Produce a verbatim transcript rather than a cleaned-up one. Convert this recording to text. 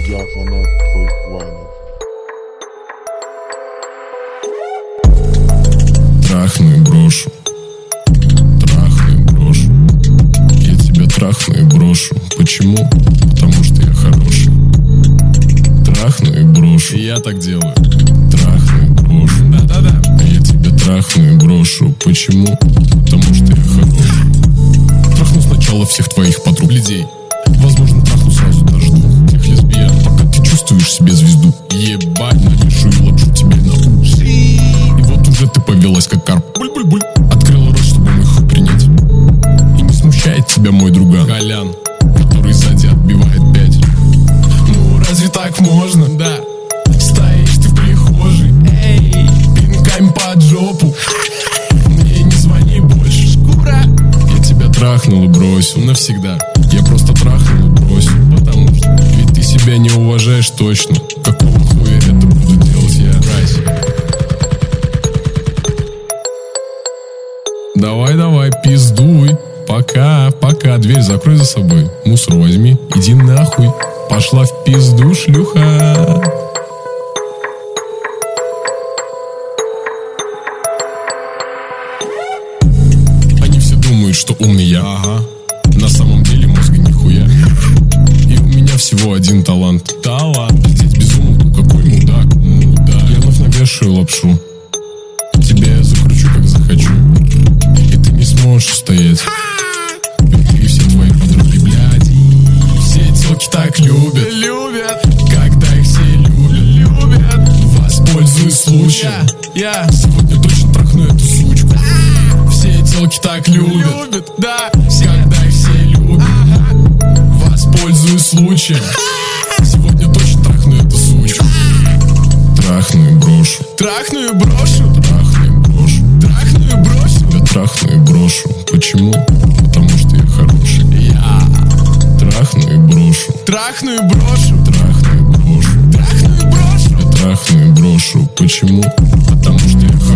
Я фанат твоих вайнов. Трахну и брошу. Трахну и брошу. Я тебя трахну и брошу. Почему? Потому что я хороший. Трахну и брошу. И я так делаю. Трахну и брошу. Да-да-да. А я тебя трахну и брошу. Почему? Потому что я хороший. Трахну сначала всех твоих подруг людей. Возможно, трахну сразу даже двух тех лесбиян, пока ты чувствуешь себе звезду. Ебать, навешу и лапшу тебе на уши. И вот уже ты повелась как карп. Буль-буль-буль. Открыла рот, чтобы мой хуй принять. И не смущает тебя мой друган Колян, который сзади отбивает пять. Ну разве так можно? Да. Стоишь ты в прихожей, эй, пинками под жопу. Мне не звони больше, шкура. Я тебя трахнул и бросил навсегда. Я просто трахнул и бросил, потому что ведь ты себя не уважаешь точно. Какого хуя это буду делать я? Прайс. Давай, давай, пиздуй. Пока, пока, дверь закрой за собой. Мусор возьми, иди нахуй. Пошла в пизду, шлюха. Они все думают, что умный я. Ага. На самом деле мозга нихуя. И у меня всего один талант. Талант. Пиздеть без умолку, какой мудак. Мудак. Я вновь навешаю лапшу. Тебя я закручу, как захочу. И ты не сможешь устоять. Ведь ты и все твои подруги, блядь. Все телки так любят. Любят. Когда их все любят. Любят. Воспользуюсь случаем. Я, я сегодня точно трахну эту сучку. Все телки так любят. Любят, да. Когда их все любят. Ага. Воспользуюсь случаем. Сегодня точно трахну эту сучку. Трахну и брошу. Трахну и брошу. Трахну и брошу. Трахну и брошу. Я трахну и брошу. Почему? Потому что я хороший. Я трахну и брошу. Трахну и брошу. Трахну и брошу. Трахну и брошу. Я трахну и брошу. Почему? Потому что я хороший.